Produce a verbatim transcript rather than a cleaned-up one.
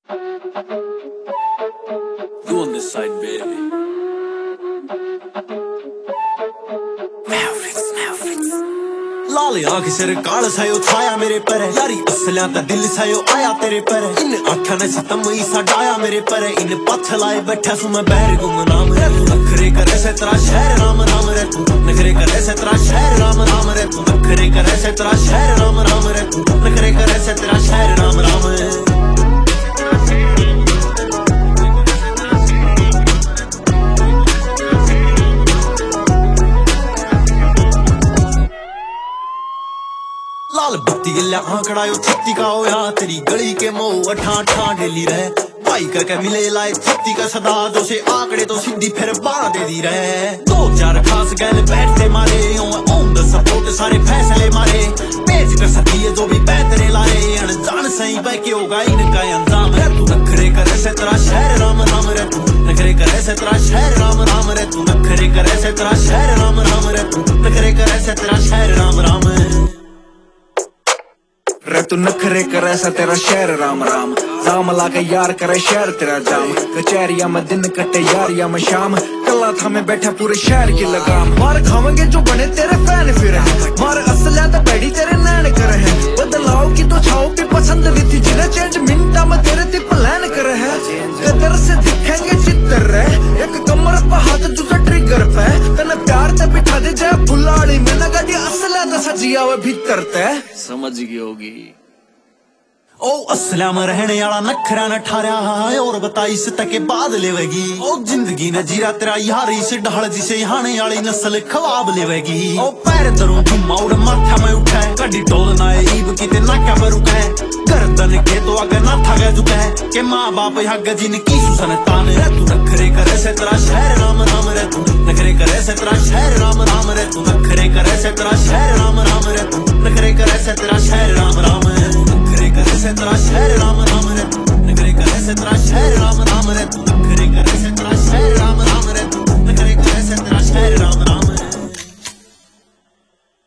You on this side, baby. लाल आंख सिर काल सायो छाया मेरे पर यारी असलिया ता दिल सायो आया तेरे पर इन आठा ने सितम ईसा डाया मेरे पर इन पथ लाए बैठा सु मैं बहर गुमनाम रे तू नखरे करे से तेरा शहर राम राम रे तू नखरे करे से तेरा शहर राम राम रे तू नखरे करे से तेरा शहर राम राम रे तू नखरे करे से तेरा शहर राम राम लाल बत्ती गिल्ला आंकड़ायो छत्ती का होया तेरी गली के मोह अठा अठा डेली रहे भाई करके मिले लाए छत्ती का सदा दो से आंकड़े तो सीधी फिर बारह दे दी रहे दो चार खास गैल बैठते मारे ऑन द सपोर्ट सारे फैसले मारे पेज कर सकती है जो भी बेहतरे लाए अनजान सही बह के होगा इनका अंजाम है तू नखरे करे से तेरा शहर राम राम रे तू नखरे करे से तेरा शहर राम राम रे तू नखरे करे से तेरा शहर राम राम रे तू नखरे करे से तेरा शहर राम राम रे तू नखरे करे सा तेरा शहर राम राम जाम लाके यार करे शहर तेरा जाम कचहरिया में दिन कटे यारिया में शाम कला था मैं बैठा पूरे शहर की लगाम मार खावेंगे जो बने तेरे फैन फिर है मार असलिया तो बैठी तेरे नैन करे है बदलाव की तो छाओ भी पसंद नहीं थी जिन्हें चेंज मिनटा में तेरे ती प्लान करे है कदर से दिखेंगे चित्तर रे एक कमर पे हाथ दूसरा ट्रिगर पे तने प्यार ते बिठा दे जाए बुलाड़ी में ना गाड़ी असलिया तो सजिया हुए भीतर ते समझ गई होगी ओ असलिया में रहने वाला नखरा न ठारा और बताई इस तक के बाद लेवेगी ओ जिंदगी न जीरा तेरा यार इस ढाल जिसे हाने वाली नस्ल खवाब लेवेगी ओ पैर दरों घुमा उड़ माथा में उठाए कड़ी टोल ना ईब किते नाका पर रुकाए गर्दन के तो अगर ना था गया झुका है के माँ बाप यहाँ गजिन की सुसन तान रे तू नखरे करे से तेरा शहर राम राम रे तू नखरे करे से तेरा शहर राम राम रे तू नखरे करे से तेरा शहर राम राम रे तू नखरे करे से तेरा शहर